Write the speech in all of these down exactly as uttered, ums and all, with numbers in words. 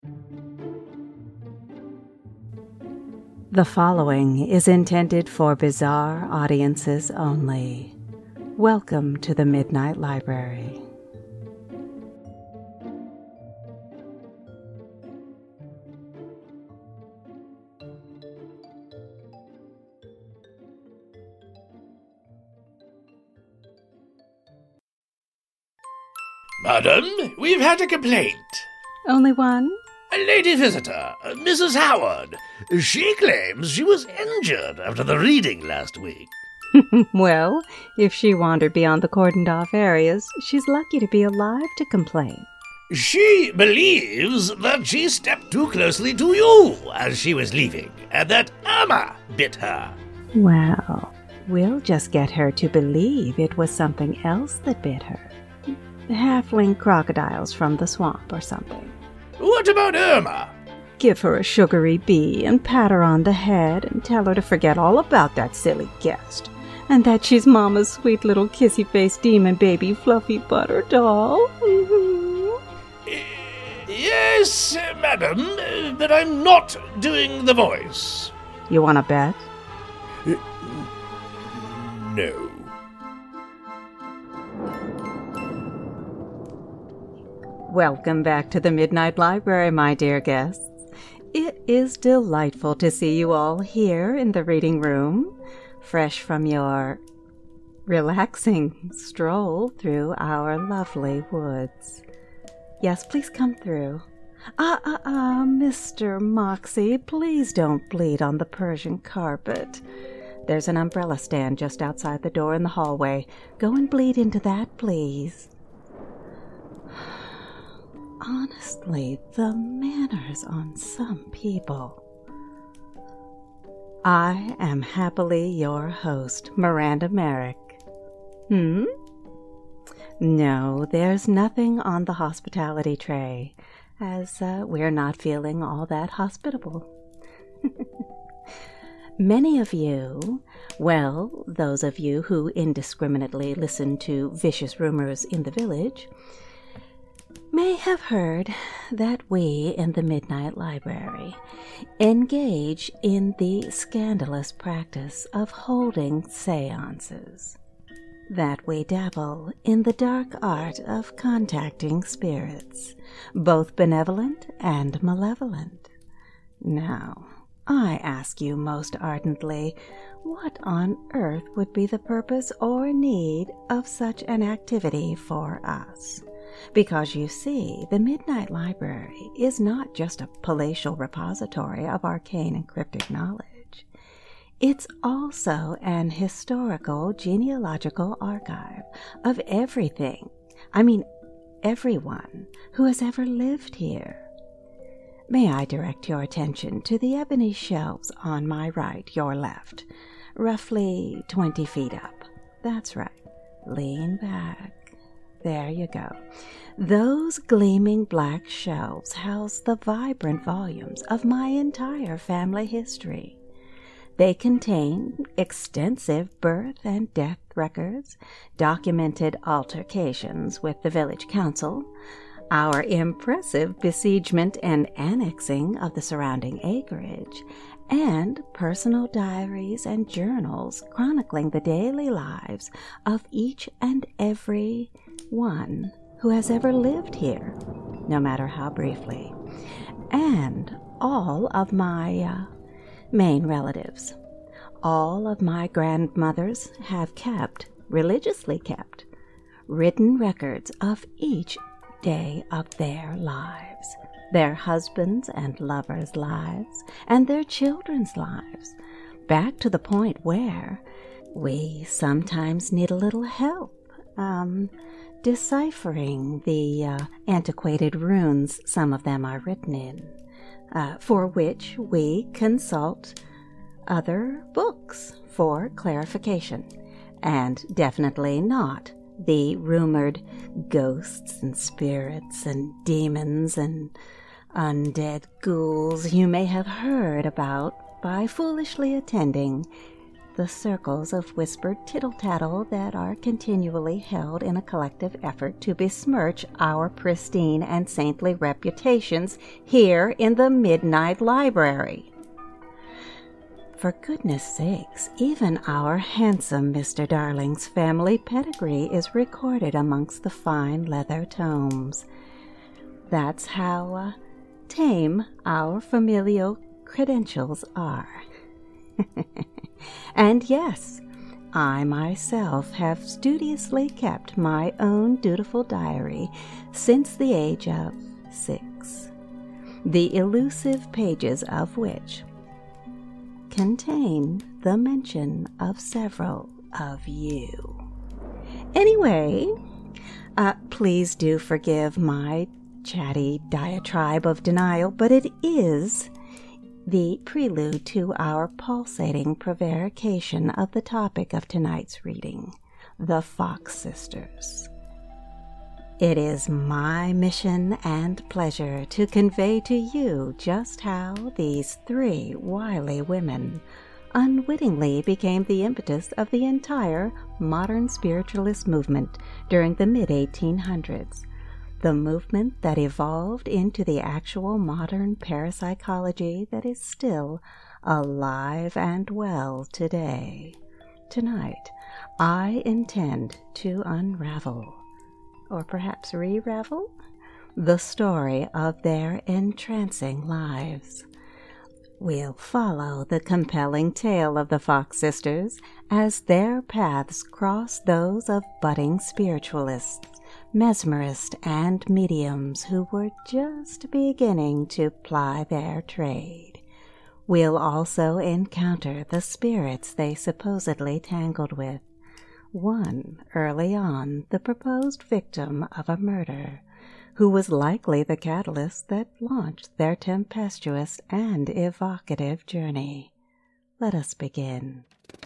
The following is intended for bizarre audiences only. Welcome to the Midnight Library. Madam, we've had a complaint. Only one? A lady visitor, Missus Howard. She claims she was injured after the reading last week. Well, if she wandered beyond the cordoned-off areas, she's lucky to be alive to complain. She believes that she stepped too closely to you as she was leaving, and that Irma bit her. Well, we'll just get her to believe it was something else that bit her. Halfling crocodiles from the swamp or something. What about Irma? Give her a sugary bee and pat her on the head and tell her to forget all about that silly guest, and that she's Mama's sweet little kissy-faced demon baby fluffy butter doll. Mm-hmm. Yes, madam, but I'm not doing the voice. You want to bet? No. Welcome back to the Midnight Library, my dear guests. It is delightful to see you all here in the reading room, fresh from your relaxing stroll through our lovely woods. Yes, please come through. Ah, ah, ah, Mister Moxie, please don't bleed on the Persian carpet. There's an umbrella stand just outside the door in the hallway. Go and bleed into that, please. Honestly, the manners on some people. I am happily your host, Miranda Merrick. Hmm? No, there's nothing on the hospitality tray, as uh, we're not feeling all that hospitable. Many of you, well, those of you who indiscriminately listen to vicious rumors in the village, may have heard that we in the Midnight Library engage in the scandalous practice of holding seances, that we dabble in the dark art of contacting spirits, both benevolent and malevolent. Now, I ask you most ardently, what on earth would be the purpose or need of such an activity for us? Because, you see, the Midnight Library is not just a palatial repository of arcane and cryptic knowledge. It's also an historical genealogical archive of everything, I mean everyone, who has ever lived here. May I direct your attention to the ebony shelves on my right, your left, roughly twenty feet up. That's right. Lean back. There you go. Those gleaming black shelves house the vibrant volumes of my entire family history. They contain extensive birth and death records, documented altercations with the village council, our impressive besiegement and annexing of the surrounding acreage, and personal diaries and journals chronicling the daily lives of each and every one who has ever lived here, no matter how briefly, and all of my uh, main relatives. All of my grandmothers have kept, religiously kept, written records of each day of their lives, their husbands' and lovers' lives, and their children's lives, back to the point where we sometimes need a little help, um, deciphering the uh, antiquated runes some of them are written in, uh, for which we consult other books for clarification, and definitely not the rumored ghosts and spirits and demons and undead ghouls you may have heard about by foolishly attending the circles of whispered tittle-tattle that are continually held in a collective effort to besmirch our pristine and saintly reputations here in the Midnight Library. For goodness sakes, even our handsome Mister Darling's family pedigree is recorded amongst the fine leather tomes. That's how uh, tame our familial credentials are. And yes, I myself have studiously kept my own dutiful diary since the age of six, the elusive pages of which contain the mention of several of you. Anyway, uh, please do forgive my chatty diatribe of denial, but it is the prelude to our pulsating prevarication of the topic of tonight's reading, the Fox Sisters. It is my mission and pleasure to convey to you just how these three wily women unwittingly became the impetus of the entire modern spiritualist movement during the mid eighteen hundreds. The movement that evolved into the actual modern parapsychology that is still alive and well today. Tonight, I intend to unravel, or perhaps re-ravel, the story of their entrancing lives. We'll follow the compelling tale of the Fox Sisters as their paths cross those of budding spiritualists, mesmerists, and mediums who were just beginning to ply their trade. We'll also encounter the spirits they supposedly tangled with, one early on the proposed victim of a murder, who was likely the catalyst that launched their tempestuous and evocative journey. Let us begin.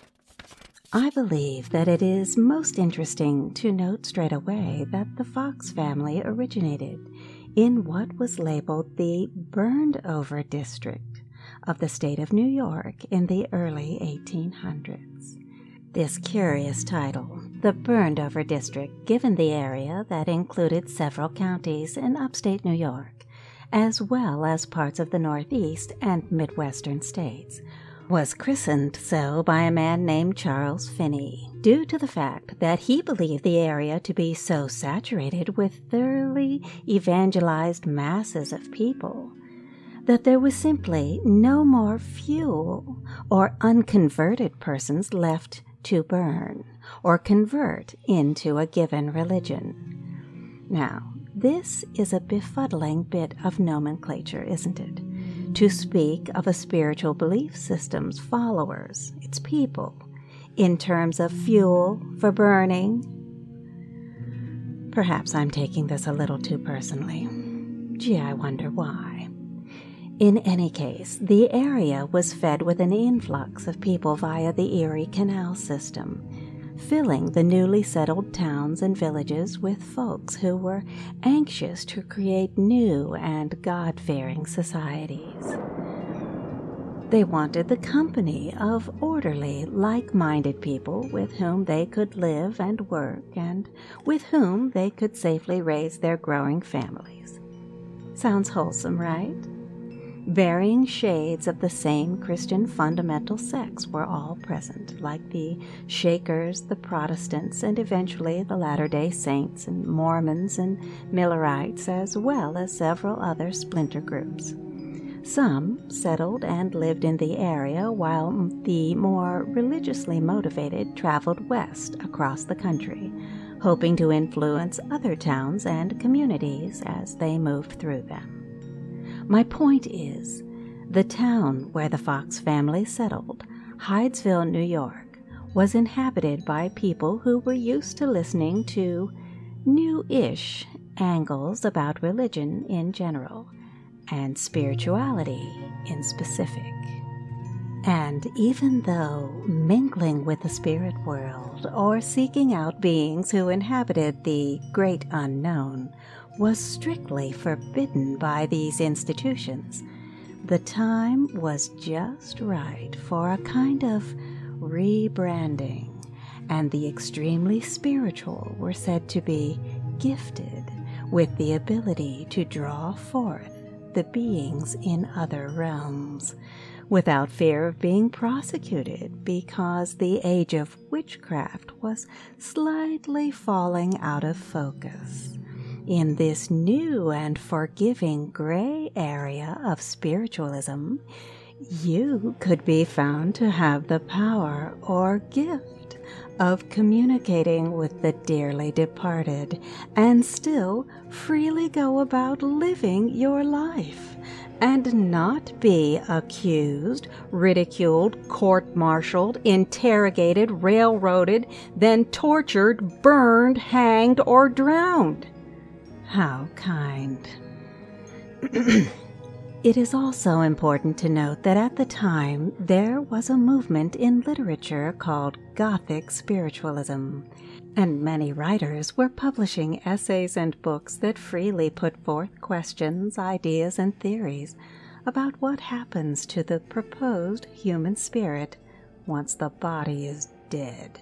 I believe that it is most interesting to note straight away that the Fox family originated in what was labeled the burned-over district of the state of New York in the early eighteen hundreds. This curious title, the burned-over district, given the area that included several counties in upstate New York, as well as parts of the Northeast and Midwestern states, was christened so by a man named Charles Finney, due to the fact that he believed the area to be so saturated with thoroughly evangelized masses of people that there was simply no more fuel or unconverted persons left to burn or convert into a given religion. Now, this is a befuddling bit of nomenclature, isn't it? To speak of a spiritual belief system's followers, its people, in terms of fuel for burning. Perhaps I'm taking this a little too personally. Gee, I wonder why. In any case, the area was fed with an influx of people via the Erie Canal system, filling the newly settled towns and villages with folks who were anxious to create new and God-fearing societies. They wanted the company of orderly, like-minded people with whom they could live and work and with whom they could safely raise their growing families. Sounds wholesome, right? Varying shades of the same Christian fundamental sects were all present, like the Shakers, the Protestants, and eventually the Latter-day Saints and Mormons and Millerites, as well as several other splinter groups. Some settled and lived in the area, while the more religiously motivated traveled west across the country, hoping to influence other towns and communities as they moved through them. My point is, the town where the Fox family settled, Hydesville, New York, was inhabited by people who were used to listening to new-ish angles about religion in general, and spirituality in specific. And even though mingling with the spirit world or seeking out beings who inhabited the great unknown was strictly forbidden by these institutions, the time was just right for a kind of rebranding, and the extremely spiritual were said to be gifted with the ability to draw forth the beings in other realms without fear of being prosecuted, because the age of witchcraft was slightly falling out of focus. In this new and forgiving gray area of spiritualism, you could be found to have the power or gift of communicating with the dearly departed and still freely go about living your life and not be accused, ridiculed, court-martialed, interrogated, railroaded, then tortured, burned, hanged, or drowned. How kind. It is also important to note that at the time there was a movement in literature called Gothic spiritualism, and many writers were publishing essays and books that freely put forth questions, ideas, and theories about what happens to the proposed human spirit once the body is dead.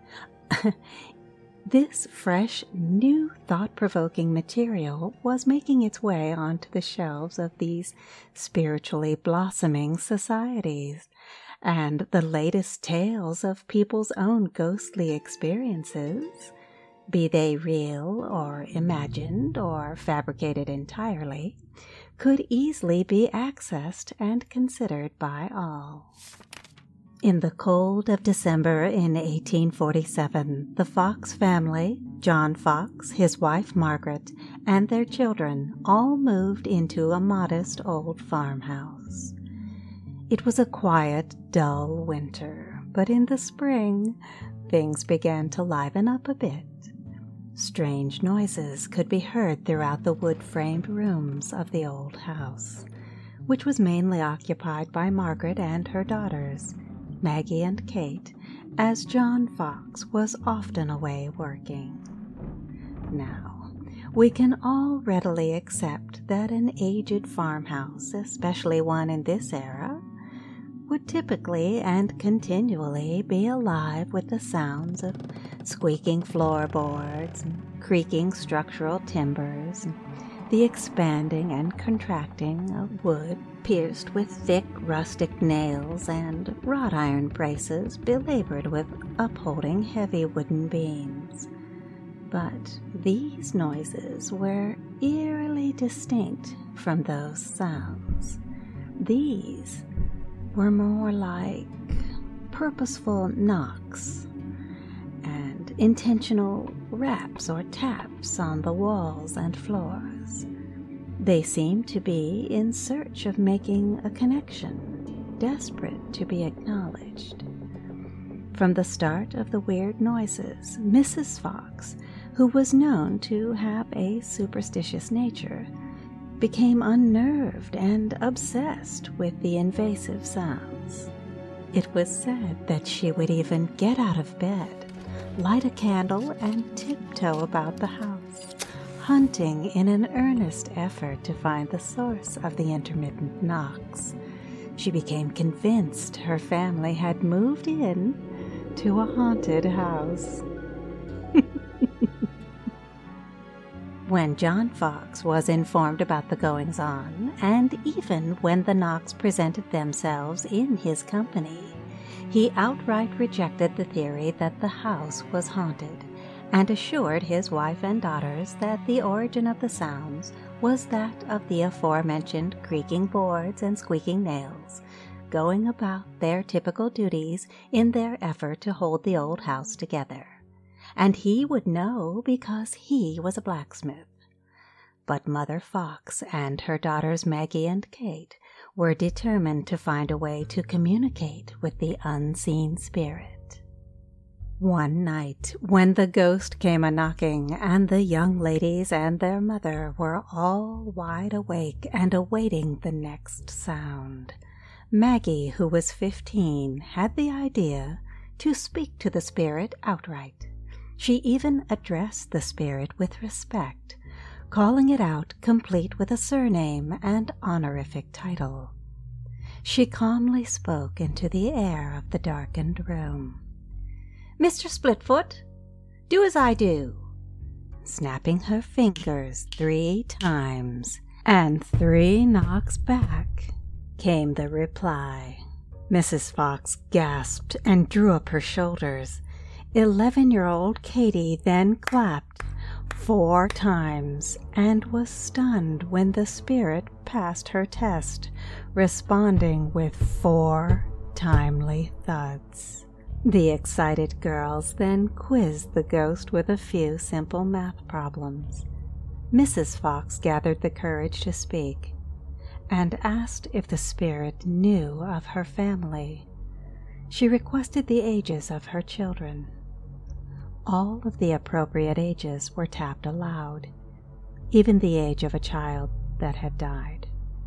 This fresh, new, thought-provoking material was making its way onto the shelves of these spiritually blossoming societies, and the latest tales of people's own ghostly experiences, be they real or imagined or fabricated entirely, could easily be accessed and considered by all. In the cold of December in eighteen forty-seven, the Fox family, John Fox, his wife Margaret, and their children all moved into a modest old farmhouse. It was a quiet, dull winter, but in the spring, things began to liven up a bit. Strange noises could be heard throughout the wood-framed rooms of the old house, which was mainly occupied by Margaret and her daughters, Maggie and Kate, as John Fox was often away working. Now, we can all readily accept that an aged farmhouse, especially one in this era, would typically and continually be alive with the sounds of squeaking floorboards and creaking structural timbers, and the expanding and contracting of wood pierced with thick rustic nails and wrought iron braces belabored with upholding heavy wooden beams. But these noises were eerily distinct from those sounds. These were more like purposeful knocks and intentional raps or taps on the walls and floors. They seemed to be in search of making a connection, desperate to be acknowledged. From the start of the weird noises, Missus Fox, who was known to have a superstitious nature, became unnerved and obsessed with the invasive sounds. It was said that she would even get out of bed, light a candle, and tiptoe about the house, hunting in an earnest effort to find the source of the intermittent knocks. She became convinced her family had moved in to a haunted house. When John Fox was informed about the goings-on, and even when the knocks presented themselves in his company, he outright rejected the theory that the house was haunted, and assured his wife and daughters that the origin of the sounds was that of the aforementioned creaking boards and squeaking nails, going about their typical duties in their effort to hold the old house together. And he would know because he was a blacksmith. But Mother Fox and her daughters Maggie and Kate were determined to find a way to communicate with the unseen spirit. One night, when the ghost came a-knocking, and the young ladies and their mother were all wide awake and awaiting the next sound, Maggie, who was fifteen, had the idea to speak to the spirit outright. She even addressed the spirit with respect, calling it out complete with a surname and honorific title. She calmly spoke into the air of the darkened room. "Mister Splitfoot, do as I do," snapping her fingers three times, and three knocks back came the reply. Missus Fox gasped and drew up her shoulders. Eleven-year-old Katy then clapped four times and was stunned when the spirit passed her test, responding with four timely thuds. The excited girls then quizzed the ghost with a few simple math problems. Missus Fox gathered the courage to speak and asked if the spirit knew of her family. She requested the ages of her children. All of the appropriate ages were tapped aloud, even the age of a child that had died.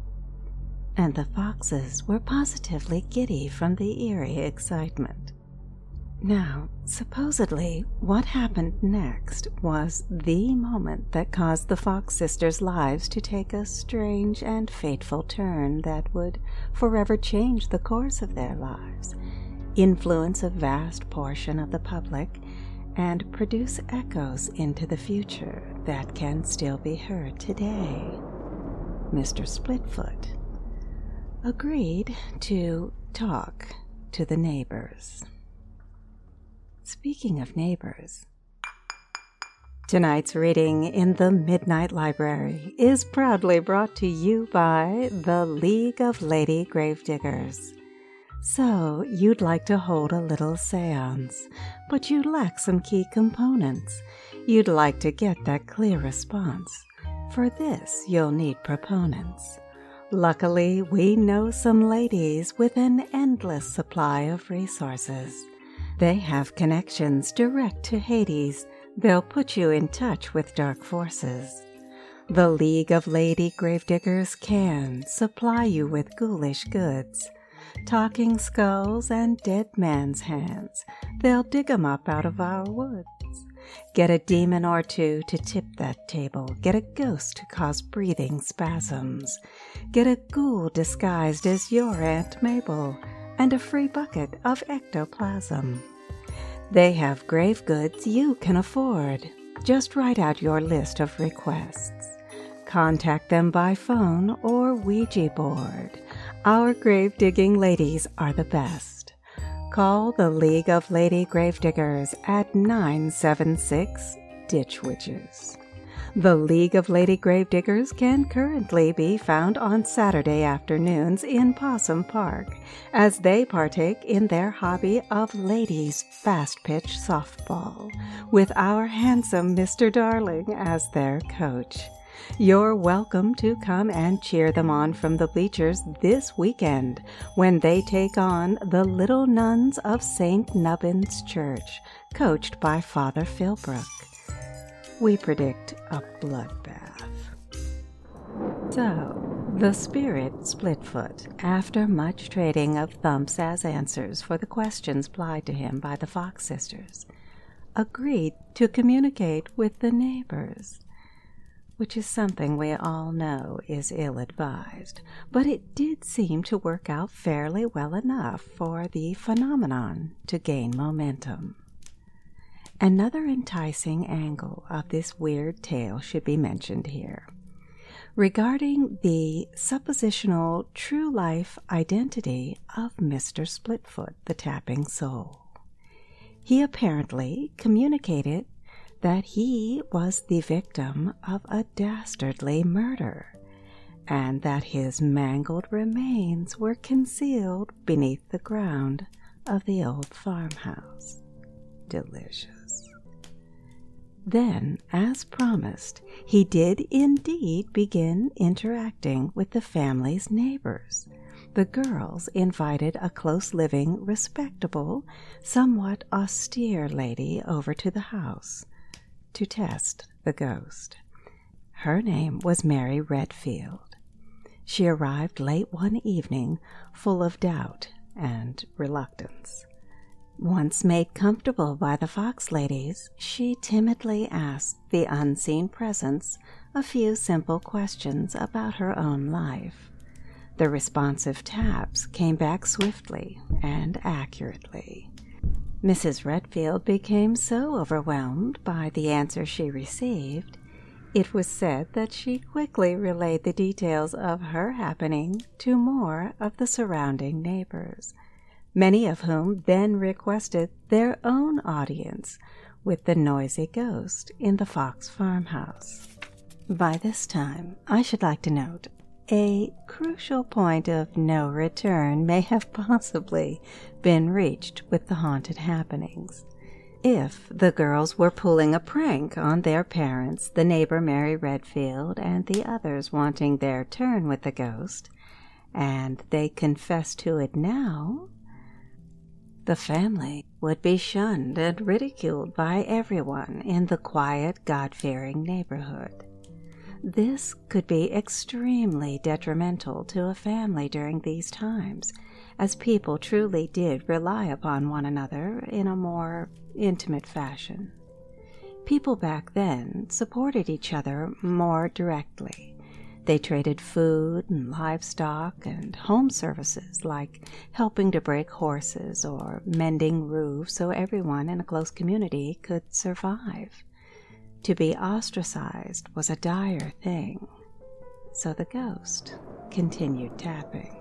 And the foxes were positively giddy from the eerie excitement. Now, supposedly, what happened next was the moment that caused the Fox sisters' lives to take a strange and fateful turn that would forever change the course of their lives, influence a vast portion of the public, and produce echoes into the future that can still be heard today. Mister Splitfoot agreed to talk to the neighbors. Speaking of neighbors, tonight's reading in the Midnight Library is proudly brought to you by the League of Lady Gravediggers. So, you'd like to hold a little seance, but you lack some key components. You'd like to get that clear response. For this, you'll need proponents. Luckily, we know some ladies with an endless supply of resources. They have connections direct to Hades. They'll put you in touch with dark forces. The League of Lady Gravediggers can supply you with ghoulish goods. Talking skulls and dead man's hands. They'll dig 'em up out of our woods. Get a demon or two to tip that table. Get a ghost to cause breathing spasms. Get a ghoul disguised as your Aunt Mabel, and a free bucket of ectoplasm. They have grave goods you can afford. Just write out your list of requests. Contact them by phone or Ouija board. Our grave-digging ladies are the best. Call the League of Lady Gravediggers at nine seven six, Ditch Witches. The League of Lady Gravediggers can currently be found on Saturday afternoons in Possum Park, as they partake in their hobby of ladies' fast-pitch softball, with our handsome Mister Darling as their coach. You're welcome to come and cheer them on from the bleachers this weekend when they take on the Little Nuns of Saint Nubbin's Church, coached by Father Philbrook. We predict a bloodbath. So, the spirit Splitfoot, after much trading of thumps as answers for the questions plied to him by the Fox sisters, agreed to communicate with the neighbors, which is something we all know is ill-advised, but it did seem to work out fairly well enough for the phenomenon to gain momentum. Another enticing angle of this weird tale should be mentioned here, regarding the suppositional true-life identity of Mister Splitfoot, the tapping soul. He apparently communicated that he was the victim of a dastardly murder, and that his mangled remains were concealed beneath the ground of the old farmhouse. Delicious. Then, as promised, he did indeed begin interacting with the family's neighbors. The girls invited a close-living, respectable, somewhat austere lady over to the house to test the ghost. Her name was Mary Redfield. She arrived late one evening, full of doubt and reluctance. Once made comfortable by the Fox ladies, she timidly asked the unseen presence a few simple questions about her own life. The responsive taps came back swiftly and accurately. Missus Redfield became so overwhelmed by the answer she received, it was said that she quickly relayed the details of her happening to more of the surrounding neighbors, many of whom then requested their own audience with the noisy ghost in the Fox farmhouse. By this time, I should like to note, a crucial point of no return may have possibly been reached with the haunted happenings. If the girls were pulling a prank on their parents, the neighbor Mary Redfield, and the others wanting their turn with the ghost, and they confessed to it now, the family would be shunned and ridiculed by everyone in the quiet, God-fearing neighborhood. This could be extremely detrimental to a family during these times, as people truly did rely upon one another in a more intimate fashion. People back then supported each other more directly. They traded food and livestock and home services like helping to break horses or mending roofs so everyone in a close community could survive. To be ostracized was a dire thing, so the ghost continued tapping.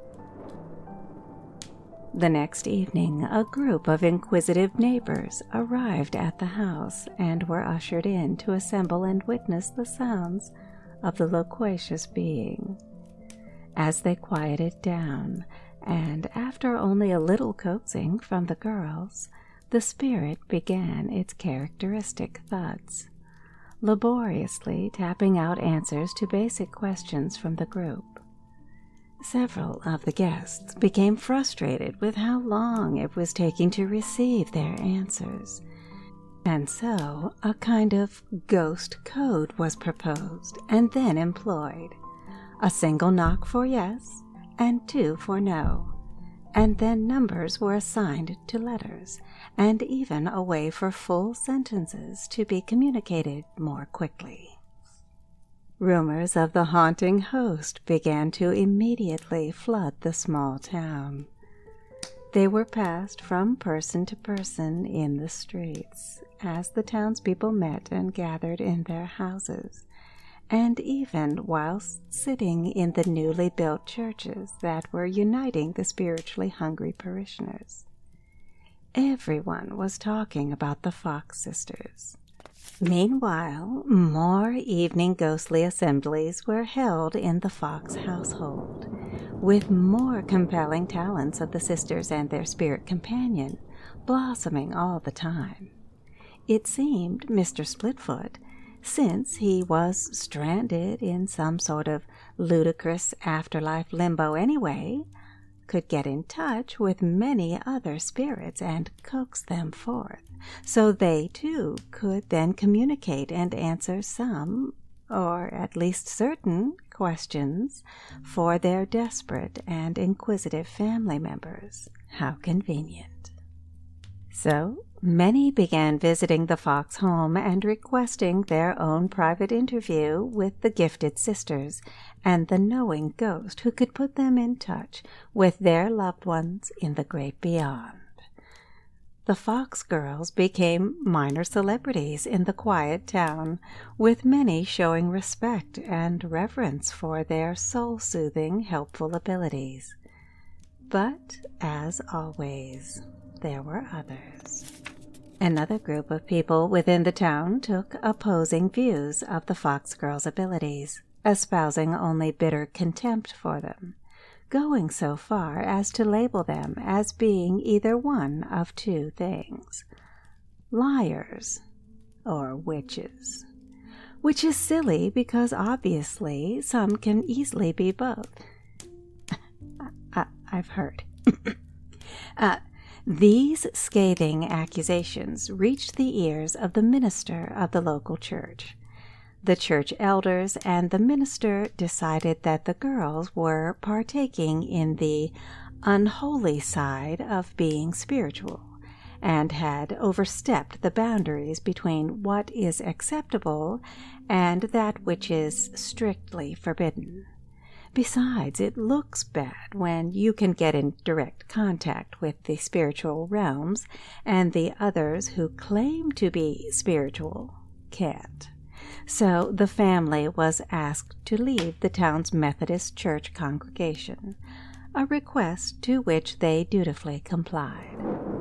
The next evening, a group of inquisitive neighbors arrived at the house and were ushered in to assemble and witness the sounds of the loquacious being. As they quieted down, and after only a little coaxing from the girls, the spirit began its characteristic thuds, laboriously tapping out answers to basic questions from the group. Several of the guests became frustrated with how long it was taking to receive their answers, and so a kind of ghost code was proposed and then employed. A single knock for yes and two for no, and then numbers were assigned to letters, and even a way for full sentences to be communicated more quickly. Rumors of the haunting host began to immediately flood the small town. They were passed from person to person in the streets, as the townspeople met and gathered in their houses, and even whilst sitting in the newly built churches that were uniting the spiritually hungry parishioners. Everyone was talking about the Fox sisters. Meanwhile, more evening ghostly assemblies were held in the Fox household, with more compelling talents of the sisters and their spirit companion blossoming all the time. It seemed Mister Splitfoot, since he was stranded in some sort of ludicrous afterlife limbo anyway, could get in touch with many other spirits and coax them forth, so they too could then communicate and answer some, or at least certain, questions for their desperate and inquisitive family members. How convenient. So many began visiting the Fox home and requesting their own private interview with the gifted sisters and the knowing ghost who could put them in touch with their loved ones in the great beyond. The Fox girls became minor celebrities in the quiet town, with many showing respect and reverence for their soul-soothing, helpful abilities. But, as always, there were others. Another group of people within the town took opposing views of the Fox girls' abilities, espousing only bitter contempt for them, going so far as to label them as being either one of two things: liars or witches. Which is silly because obviously some can easily be both. I, I've heard. uh, These scathing accusations reached the ears of the minister of the local church. The church elders and the minister decided that the girls were partaking in the unholy side of being spiritual, and had overstepped the boundaries between what is acceptable and that which is strictly forbidden. Besides, it looks bad when you can get in direct contact with the spiritual realms and the others who claim to be spiritual can't. So the family was asked to leave the town's Methodist church congregation, a request to which they dutifully complied.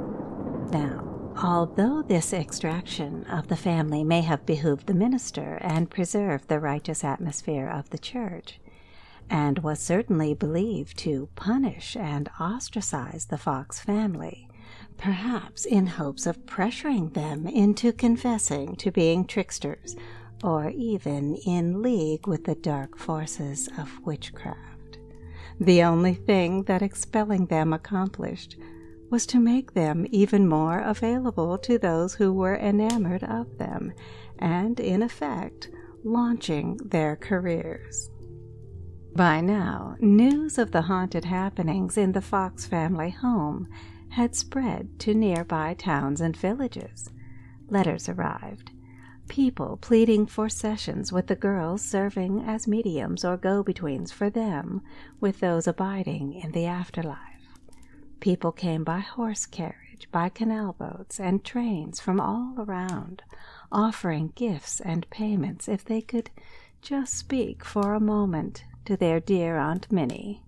Now, although this extraction of the family may have behooved the minister and preserved the righteous atmosphere of the church, and was certainly believed to punish and ostracize the Fox family, perhaps in hopes of pressuring them into confessing to being tricksters, or even in league with the dark forces of witchcraft. The only thing that expelling them accomplished was to make them even more available to those who were enamored of them, and in effect launching their careers. By now, news of the haunted happenings in the Fox family home had spread to nearby towns and villages. Letters arrived, people pleading for sessions with the girls serving as mediums or go-betweens for them with those abiding in the afterlife. People came by horse carriage, by canal boats, and trains from all around, offering gifts and payments if they could just speak for a moment to their dear Aunt Minnie.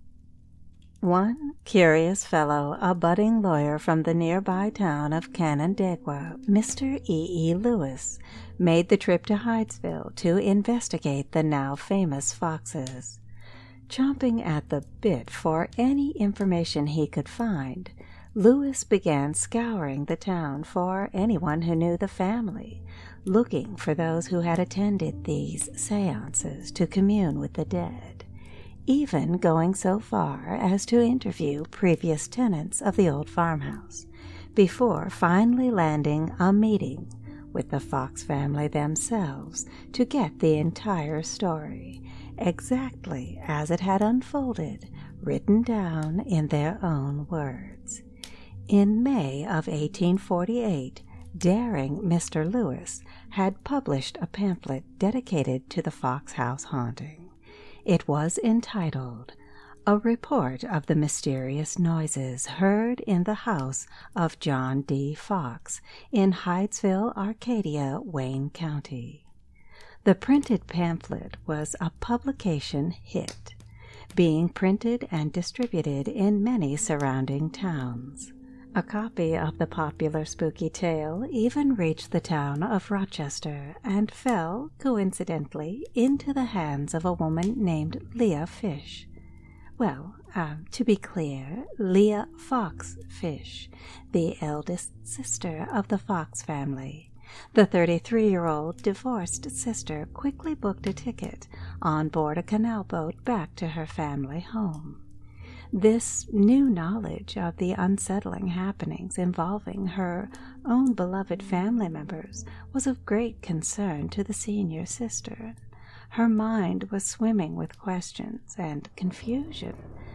One curious fellow, a budding lawyer from the nearby town of Canandaigua, Mister E. E. Lewis, made the trip to Hydesville to investigate the now famous Foxes. Chomping at the bit for any information he could find, Lewis began scouring the town for anyone who knew the family, looking for those who had attended these seances to commune with the dead, even going so far as to interview previous tenants of the old farmhouse, before finally landing a meeting with the Fox family themselves to get the entire story, exactly as it had unfolded, written down in their own words. In May of eighteen forty-eight, daring Mister Lewis had published a pamphlet dedicated to the Fox House haunting. It was entitled, A Report of the Mysterious Noises Heard in the House of John D. Fox in Hydesville, Arcadia, Wayne County. The printed pamphlet was a publication hit, being printed and distributed in many surrounding towns. A copy of the popular spooky tale even reached the town of Rochester and fell, coincidentally, into the hands of a woman named Leah Fish. Well, uh, to be clear, Leah Fox Fish, the eldest sister of the Fox family. The thirty-three-year-old divorced sister quickly booked a ticket on board a canal boat back to her family home. This new knowledge of the unsettling happenings involving her own beloved family members was of great concern to the senior sister. Her mind was swimming with questions and confusion,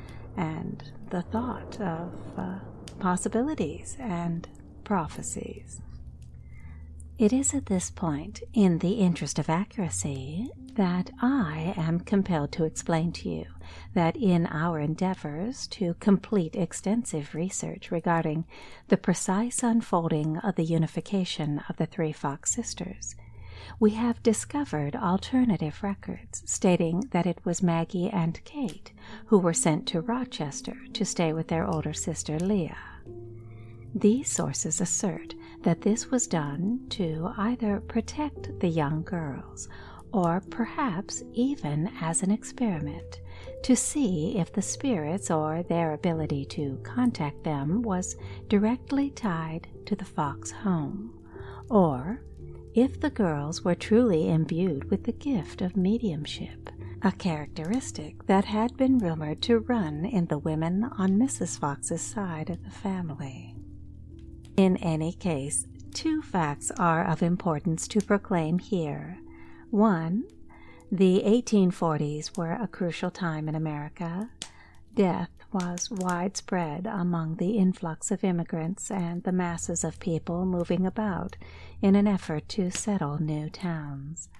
and the thought of uh, possibilities and prophecies. It is at this point, in the interest of accuracy, that I am compelled to explain to you that in our endeavors to complete extensive research regarding the precise unfolding of the unification of the three Fox sisters, we have discovered alternative records stating that it was Maggie and Kate who were sent to Rochester to stay with their older sister Leah. These sources assert that this was done to either protect the young girls or perhaps even as an experiment to see if the spirits or their ability to contact them was directly tied to the Fox home, or if the girls were truly imbued with the gift of mediumship, a characteristic that had been rumored to run in the women on Missus Fox's side of the family. In any case, two facts are of importance to proclaim here. One, the eighteen forties were a crucial time in America. Death was widespread among the influx of immigrants and the masses of people moving about in an effort to settle new towns.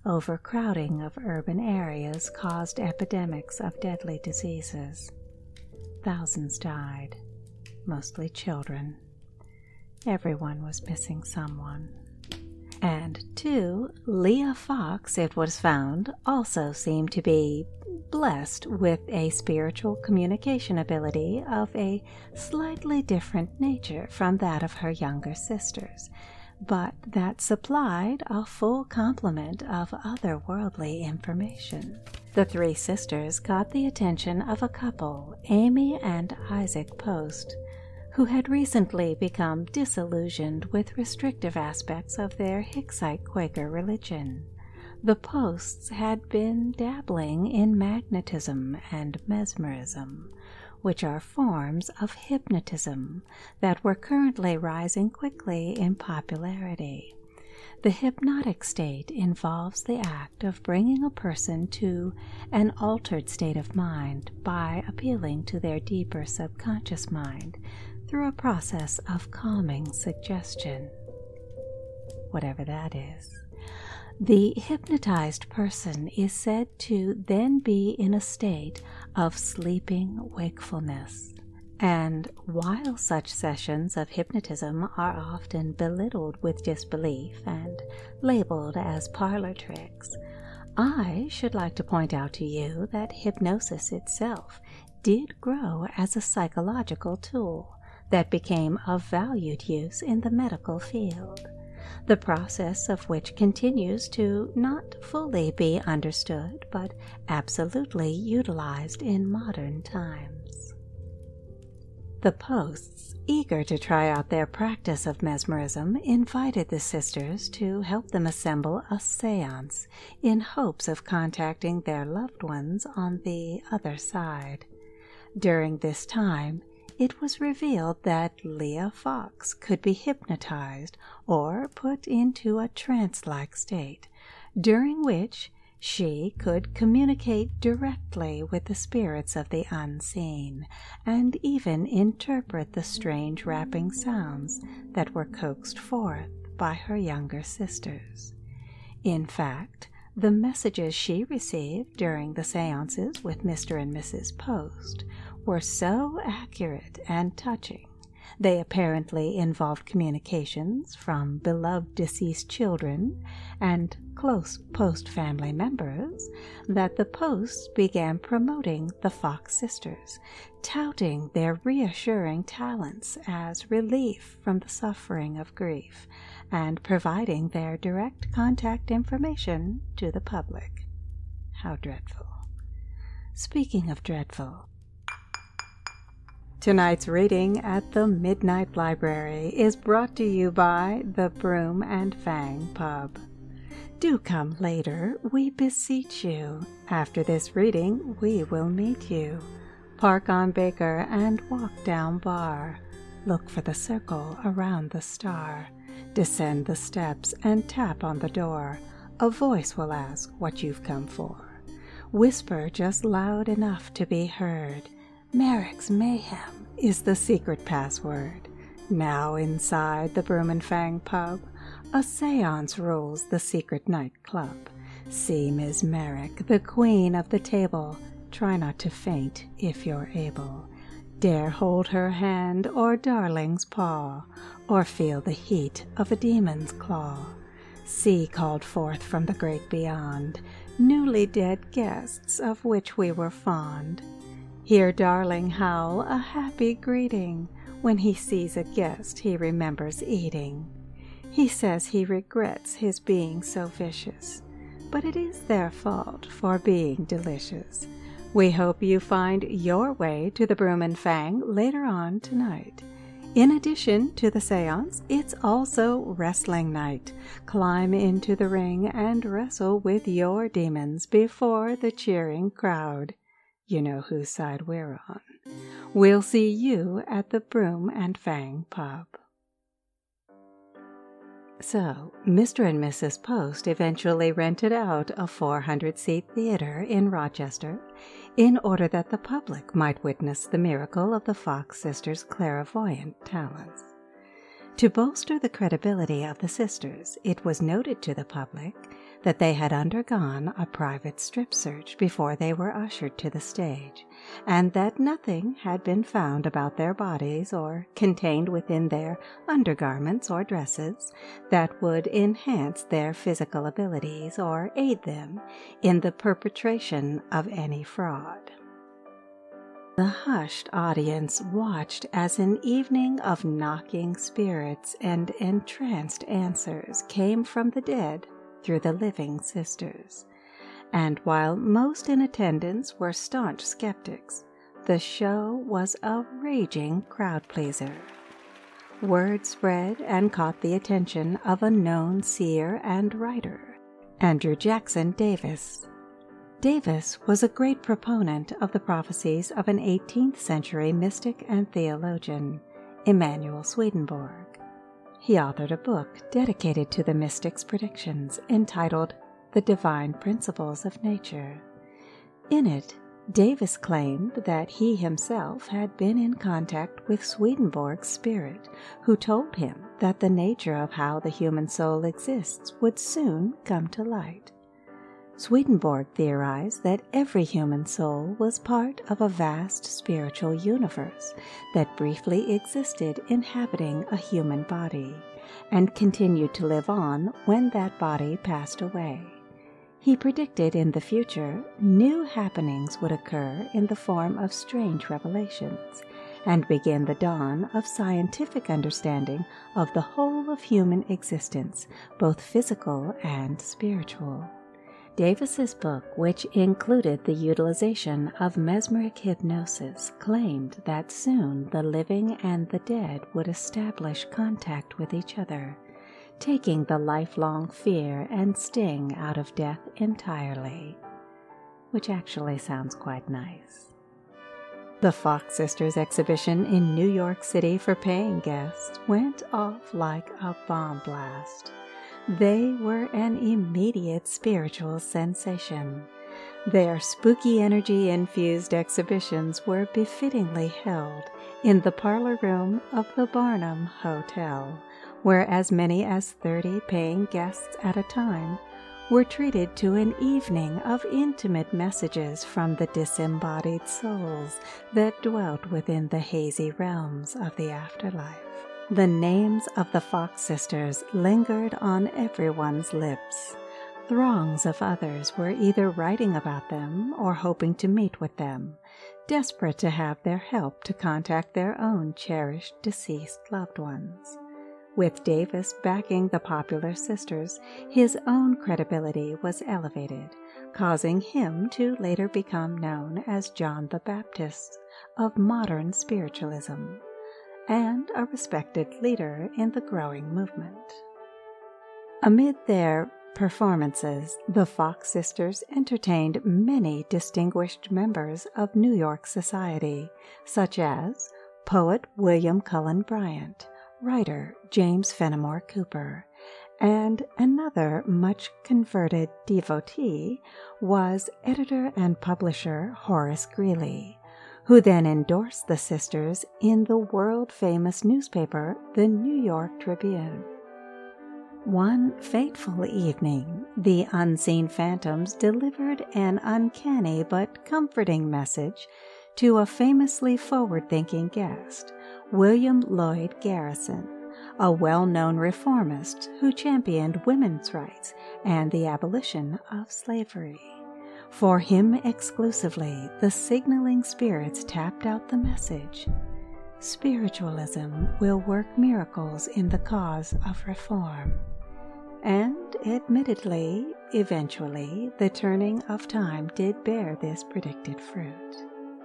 overcrowding of urban areas caused epidemics of deadly diseases. Thousands died, mostly children. Everyone was missing someone. And two, Leah Fox, it was found, also seemed to be blessed with a spiritual communication ability of a slightly different nature from that of her younger sisters, but that supplied a full complement of otherworldly information. The three sisters got the attention of a couple, Amy and Isaac Post, who had recently become disillusioned with restrictive aspects of their Hicksite Quaker religion. The Posts had been dabbling in magnetism and mesmerism, which are forms of hypnotism that were currently rising quickly in popularity. The hypnotic state involves the act of bringing a person to an altered state of mind by appealing to their deeper subconscious mind through a process of calming suggestion, whatever that is. The hypnotized person is said to then be in a state of sleeping wakefulness, and while such sessions of hypnotism are often belittled with disbelief and labeled as parlor tricks, I should like to point out to you that hypnosis itself did grow as a psychological tool that became of valued use in the medical field, the process of which continues to not fully be understood but absolutely utilized in modern times. The Posts, eager to try out their practice of mesmerism, invited the sisters to help them assemble a seance in hopes of contacting their loved ones on the other side. During this time, it was revealed that Leah Fox could be hypnotized or put into a trance-like state, during which she could communicate directly with the spirits of the unseen, and even interpret the strange rapping sounds that were coaxed forth by her younger sisters. In fact, the messages she received during the seances with Mister and Missus Post were so accurate and touching, they apparently involved communications from beloved deceased children and close Post family members, that the Posts began promoting the Fox sisters, touting their reassuring talents as relief from the suffering of grief, and providing their direct contact information to the public. How dreadful. Speaking of dreadful, tonight's reading at the Midnight Library is brought to you by the Broom and Fang Pub. Do come later, we beseech you. After this reading, we will meet you. Park on Baker and walk down Bar. Look for the circle around the star. Descend the steps and tap on the door. A voice will ask what you've come for. Whisper just loud enough to be heard. Merrick's Mayhem is the secret password. Now inside the Broom and Fang Pub, a seance rules the secret nightclub. See Miz Merrick, the queen of the table. Try not to faint if you're able. Dare hold her hand or darling's paw, or feel the heat of a demon's claw. See called forth from the great beyond, newly dead guests of which we were fond. Hear darling howl a happy greeting. When he sees a guest he remembers eating. He says he regrets his being so vicious, but it is their fault for being delicious. We hope you find your way to the Broom and Fang later on tonight. In addition to the seance, it's also wrestling night. Climb into the ring and wrestle with your demons before the cheering crowd. You know whose side we're on. We'll see you at the Broom and Fang Pub. So, Mister and Missus Post eventually rented out a four hundred seat theater in Rochester in order that the public might witness the miracle of the Fox sisters' clairvoyant talents. To bolster the credibility of the sisters, it was noted to the public that they had undergone a private strip search before they were ushered to the stage, and that nothing had been found about their bodies or contained within their undergarments or dresses that would enhance their physical abilities or aid them in the perpetration of any fraud. The hushed audience watched as an evening of knocking spirits and entranced answers came from the dead through the living sisters. And while most in attendance were staunch skeptics, the show was a raging crowd-pleaser. Word spread and caught the attention of a known seer and writer, Andrew Jackson Davis. Davis was a great proponent of the prophecies of an eighteenth century mystic and theologian, Emanuel Swedenborg. He authored a book dedicated to the mystic's predictions entitled The Divine Principles of Nature. In it, Davis claimed that he himself had been in contact with Swedenborg's spirit, who told him that the nature of how the human soul exists would soon come to light. Swedenborg theorized that every human soul was part of a vast spiritual universe that briefly existed inhabiting a human body and continued to live on when that body passed away. He predicted in the future new happenings would occur in the form of strange revelations and begin the dawn of scientific understanding of the whole of human existence, both physical and spiritual. Davis's book, which included the utilization of mesmeric hypnosis, claimed that soon the living and the dead would establish contact with each other, taking the lifelong fear and sting out of death entirely, which actually sounds quite nice. The Fox Sisters exhibition in New York City for paying guests went off like a bomb blast. They were an immediate spiritual sensation. Their spooky energy-infused exhibitions were befittingly held in the parlor room of the Barnum Hotel, where as many as thirty paying guests at a time were treated to an evening of intimate messages from the disembodied souls that dwelt within the hazy realms of the afterlife. The names of the Fox Sisters lingered on everyone's lips. Throngs of others were either writing about them or hoping to meet with them, desperate to have their help to contact their own cherished deceased loved ones. With Davis backing the popular sisters, his own credibility was elevated, causing him to later become known as John the Baptist of modern spiritualism, and a respected leader in the growing movement. Amid their performances, the Fox Sisters entertained many distinguished members of New York society, such as poet William Cullen Bryant, writer James Fenimore Cooper, and another much converted devotee was editor and publisher Horace Greeley, who then endorsed the sisters in the world-famous newspaper, the New York Tribune. One fateful evening, the unseen phantoms delivered an uncanny but comforting message to a famously forward-thinking guest, William Lloyd Garrison, a well-known reformist who championed women's rights and the abolition of slavery. For him exclusively, the signaling spirits tapped out the message: spiritualism will work miracles in the cause of reform. And admittedly, eventually, the turning of time did bear this predicted fruit.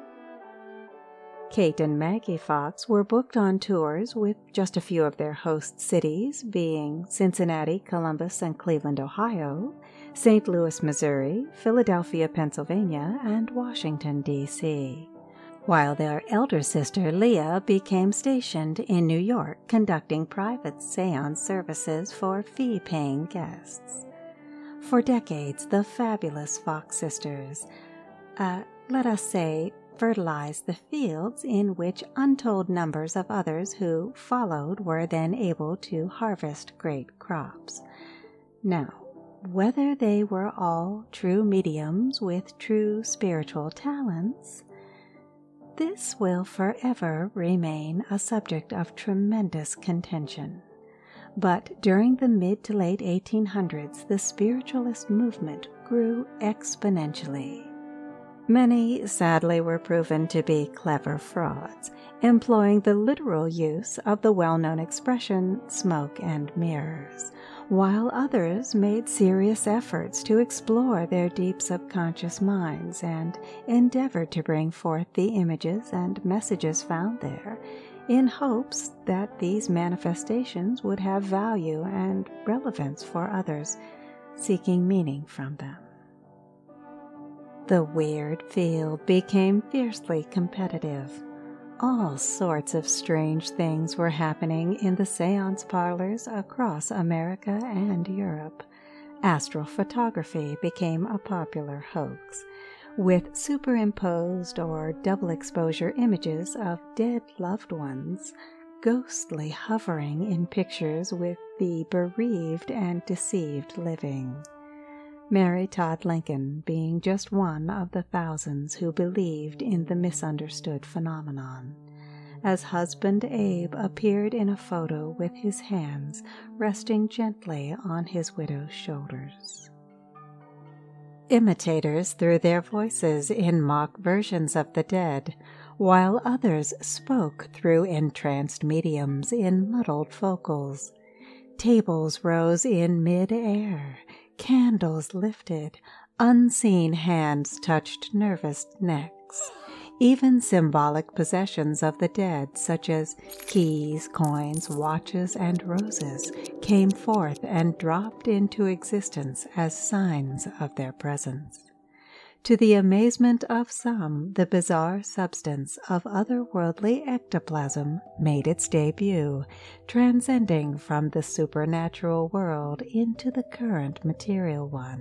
Kate and Maggie Fox were booked on tours with just a few of their host cities being Cincinnati, Columbus, and Cleveland, Ohio, Saint Louis, Missouri, Philadelphia, Pennsylvania, and Washington, D C, while their elder sister Leah became stationed in New York conducting private seance services for fee-paying guests. For decades, the fabulous Fox Sisters, uh, let us say, fertilized the fields in which untold numbers of others who followed were then able to harvest great crops. Now, whether they were all true mediums with true spiritual talents, this will forever remain a subject of tremendous contention. But during the mid to late eighteen hundreds, the spiritualist movement grew exponentially. Many, sadly, were proven to be clever frauds, employing the literal use of the well-known expression smoke and mirrors, while others made serious efforts to explore their deep subconscious minds and endeavored to bring forth the images and messages found there, in hopes that these manifestations would have value and relevance for others seeking meaning from them. The weird field became fiercely competitive. All sorts of strange things were happening in the seance parlors across America and Europe. Astral photography became a popular hoax, with superimposed or double exposure images of dead loved ones ghostly hovering in pictures with the bereaved and deceived living. Mary Todd Lincoln being just one of the thousands who believed in the misunderstood phenomenon, as husband Abe appeared in a photo with his hands resting gently on his widow's shoulders. Imitators threw their voices in mock versions of the dead, while others spoke through entranced mediums in muddled vocals. Tables rose in mid-air, candles lifted, unseen hands touched nervous necks. Even symbolic possessions of the dead, such as keys, coins, watches, and roses, came forth and dropped into existence as signs of their presence. To the amazement of some, the bizarre substance of otherworldly ectoplasm made its debut, transcending from the supernatural world into the current material one.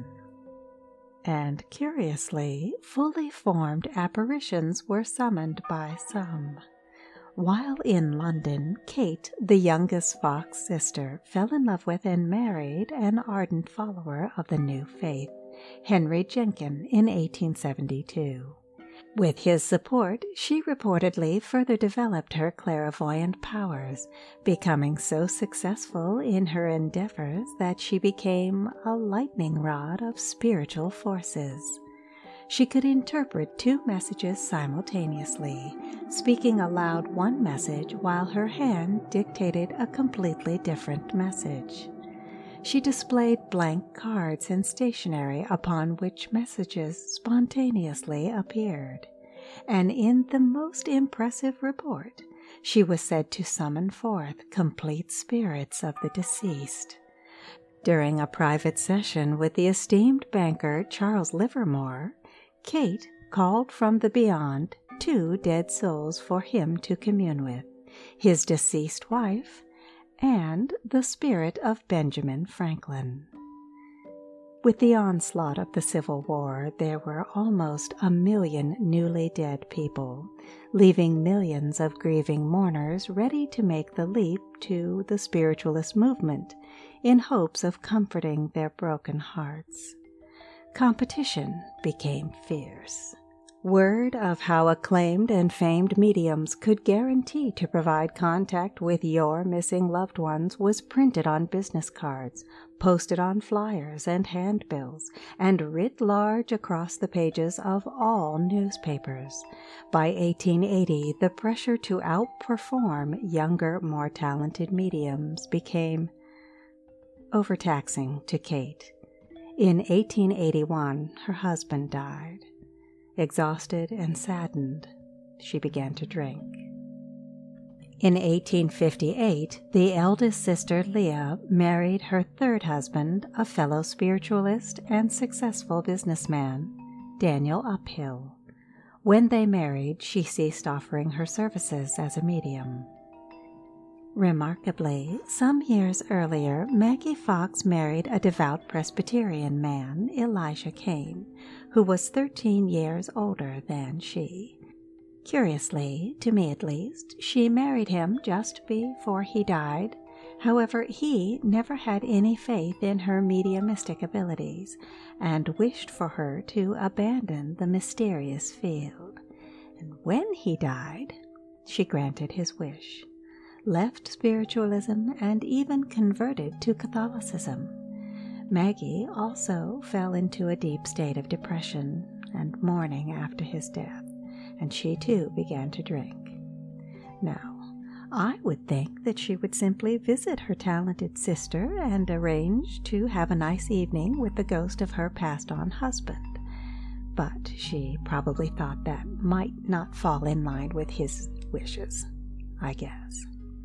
And curiously, fully formed apparitions were summoned by some. While in London, Kate, the youngest Fox sister, fell in love with and married an ardent follower of the new faith, Henry Jenkin, in eighteen seventy-two. With his support, she reportedly further developed her clairvoyant powers, becoming so successful in her endeavors that she became a lightning rod of spiritual forces. She could interpret two messages simultaneously, speaking aloud one message while her hand dictated a completely different message. She displayed blank cards and stationery upon which messages spontaneously appeared, and in the most impressive report, she was said to summon forth complete spirits of the deceased. During a private session with the esteemed banker Charles Livermore, Kate called from the beyond two dead souls for him to commune with, his deceased wife and the spirit of Benjamin Franklin. With the onslaught of the Civil War, there were almost a million newly dead people, leaving millions of grieving mourners ready to make the leap to the spiritualist movement in hopes of comforting their broken hearts. Competition became fierce. Word of how acclaimed and famed mediums could guarantee to provide contact with your missing loved ones was printed on business cards, posted on flyers and handbills, and writ large across the pages of all newspapers. By eighteen eighty, the pressure to outperform younger, more talented mediums became overtaxing to Kate. In eighteen eighty-one, her husband died. Exhausted and saddened, she began to drink. In eighteen fifty-eight, the eldest sister Leah married her third husband, a fellow spiritualist and successful businessman, Daniel Uphill. When they married, she ceased offering her services as a medium. Remarkably, some years earlier, Maggie Fox married a devout Presbyterian man, Elisha Kane, who was thirteen years older than she. Curiously, to me at least, she married him just before he died, However, he never had any faith in her mediumistic abilities and wished for her to abandon the mysterious field. And when he died, she granted his wish, left spiritualism, and even converted to Catholicism. Maggie also fell into a deep state of depression and mourning after his death, and she too began to drink. Now, I would think that she would simply visit her talented sister and arrange to have a nice evening with the ghost of her passed-on husband, but she probably thought that might not fall in line with his wishes, I guess.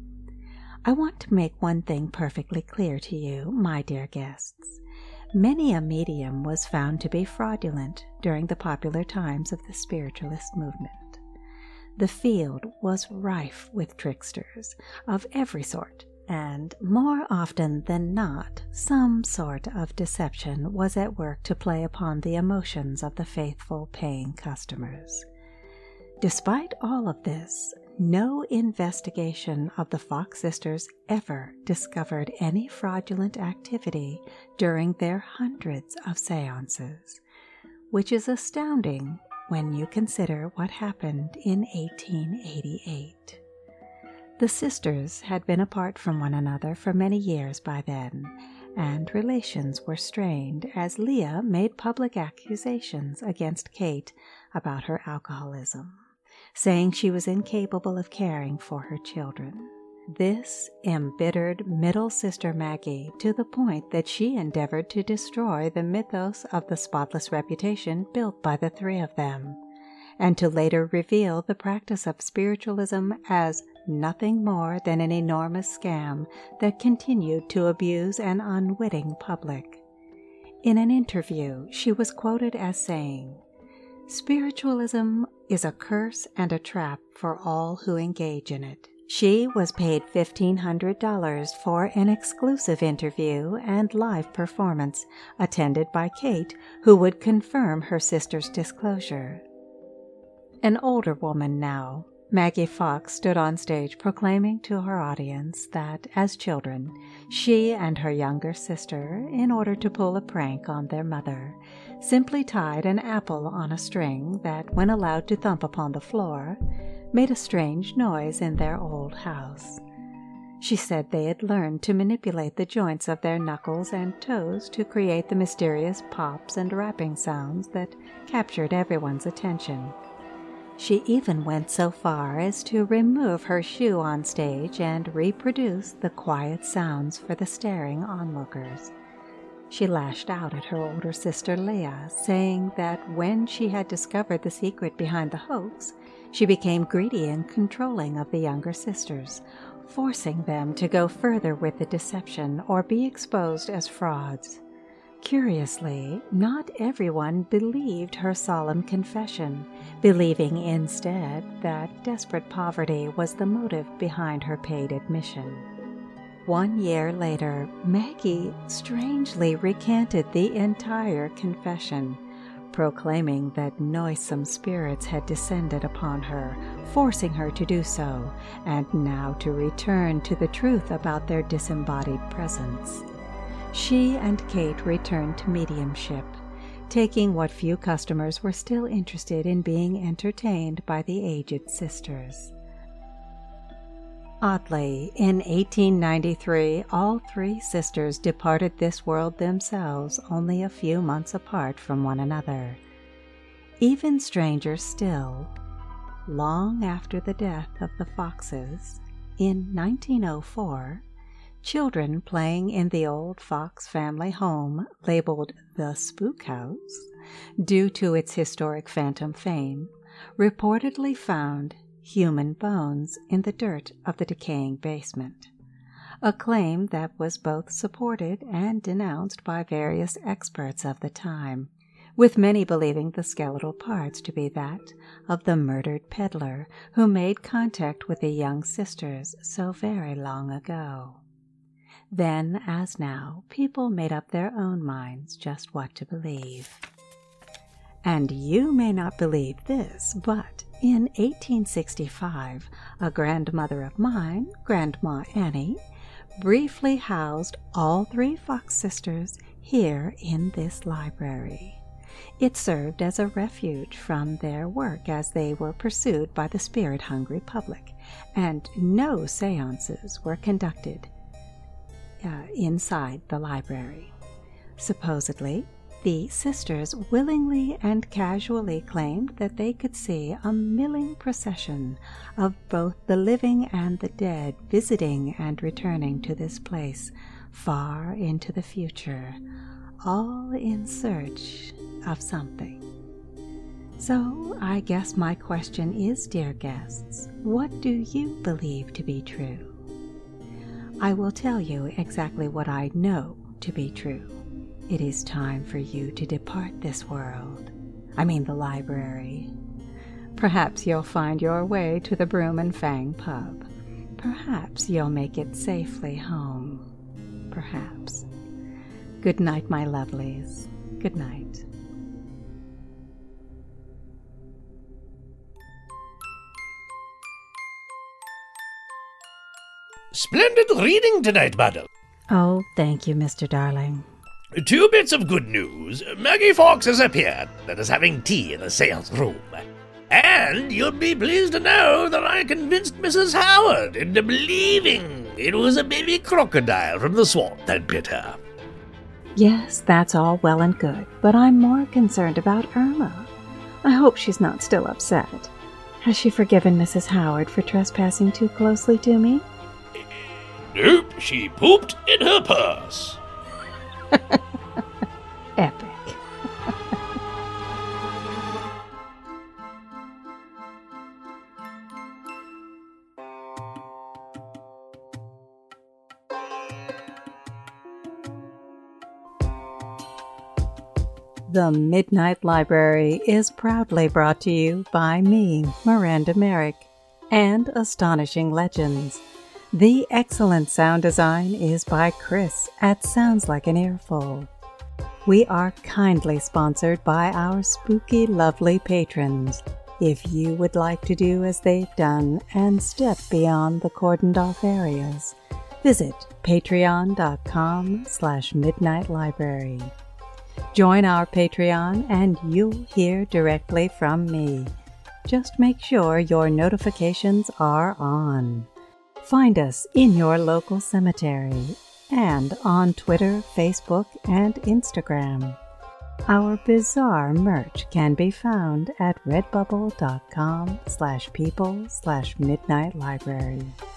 I want to make one thing perfectly clear to you, my dear guests. Many a medium was found to be fraudulent during the popular times of the spiritualist movement. The field was rife with tricksters of every sort, and more often than not, some sort of deception was at work to play upon the emotions of the faithful paying customers. Despite all of this, no investigation of the Fox sisters ever discovered any fraudulent activity during their hundreds of seances, which is astounding when you consider what happened in eighteen eighty-eight. The sisters had been apart from one another for many years by then, and relations were strained as Leah made public accusations against Kate about her alcoholism, saying she was incapable of caring for her children. This embittered middle sister Maggie to the point that she endeavored to destroy the mythos of the spotless reputation built by the three of them, and to later reveal the practice of spiritualism as nothing more than an enormous scam that continued to abuse an unwitting public. In an interview, she was quoted as saying, "Spiritualism is a curse and a trap for all who engage in it." She was paid fifteen hundred dollars for an exclusive interview and live performance, attended by Kate, who would confirm her sister's disclosure. An older woman now, Maggie Fox stood on stage proclaiming to her audience that, as children, she and her younger sister, in order to pull a prank on their mother, simply tied an apple on a string that, when allowed to thump upon the floor, made a strange noise in their old house. She said they had learned to manipulate the joints of their knuckles and toes to create the mysterious pops and rapping sounds that captured everyone's attention. She even went so far as to remove her shoe on stage and reproduce the quiet sounds for the staring onlookers. She lashed out at her older sister Leah, saying that when she had discovered the secret behind the hoax, she became greedy and controlling of the younger sisters, forcing them to go further with the deception or be exposed as frauds. Curiously, not everyone believed her solemn confession, believing instead that desperate poverty was the motive behind her paid admission. One year later, Maggie strangely recanted the entire confession, proclaiming that noisome spirits had descended upon her, forcing her to do so, and now to return to the truth about their disembodied presence. She and Kate returned to mediumship, taking what few customers were still interested in being entertained by the aged sisters. Oddly, in eighteen ninety-three, all three sisters departed this world themselves only a few months apart from one another. Even stranger still, long after the death of the Foxes, in nineteen oh four, children playing in the old Fox family home, labeled the Spook House, due to its historic phantom fame, reportedly found human bones in the dirt of the decaying basement, a claim that was both supported and denounced by various experts of the time, with many believing the skeletal parts to be that of the murdered peddler who made contact with the young sisters so very long ago. Then, as now, people made up their own minds just what to believe. And you may not believe this, but in eighteen sixty-five, a grandmother of mine, Grandma Annie, briefly housed all three Fox sisters here in this library. It served as a refuge from their work as they were pursued by the spirit-hungry public, and no seances were conducted uh, inside the library. Supposedly, the sisters willingly and casually claimed that they could see a milling procession of both the living and the dead visiting and returning to this place far into the future, all in search of something. So I guess my question is, dear guests, what do you believe to be true? I will tell you exactly what I know to be true. It is time for you to depart this world. I mean the library. Perhaps you'll find your way to the Broom and Fang pub. Perhaps you'll make it safely home. Perhaps. Good night, my lovelies. Good night. Splendid reading tonight, madam. Oh, thank you, Mister Darling. Two bits of good news. Maggie Fawkes has appeared and is having tea in the seance room. And you'll be pleased to know that I convinced Missus Howard into believing it was a baby crocodile from the swamp that bit her. Yes, that's all well and good, but I'm more concerned about Irma. I hope she's not still upset. Has she forgiven Missus Howard for trespassing too closely to me? Nope, she pooped in her purse. Epic. The Midnight Library is proudly brought to you by me, Miranda Merrick, and Astonishing Legends. The excellent sound design is by Chris at Sounds Like an Earful. We are kindly sponsored by our spooky, lovely patrons. If you would like to do as they've done and step beyond the cordoned off areas, visit patreon.com slash midnight library. Join our Patreon and you'll hear directly from me. Just make sure your notifications are on. Find us in your local cemetery and on Twitter, Facebook, and Instagram. Our bizarre merch can be found at redbubble.com slash people slash midnight library.